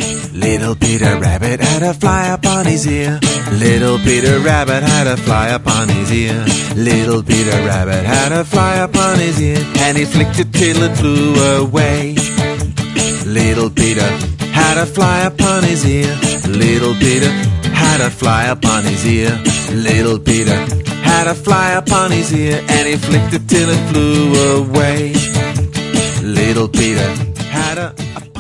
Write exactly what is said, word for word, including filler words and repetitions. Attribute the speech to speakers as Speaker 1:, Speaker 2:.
Speaker 1: Little Peter Rabbit had a fly upon his ear. Little Peter Rabbit had a fly upon his ear. Little Peter Rabbit had a fly upon his ear, and he flicked it till it flew away. Little Peter had a fly upon his ear. Little Peter had a fly upon his ear. Little Peter had a fly upon his ear, and he flicked it till it flew away. Little Peter had a, a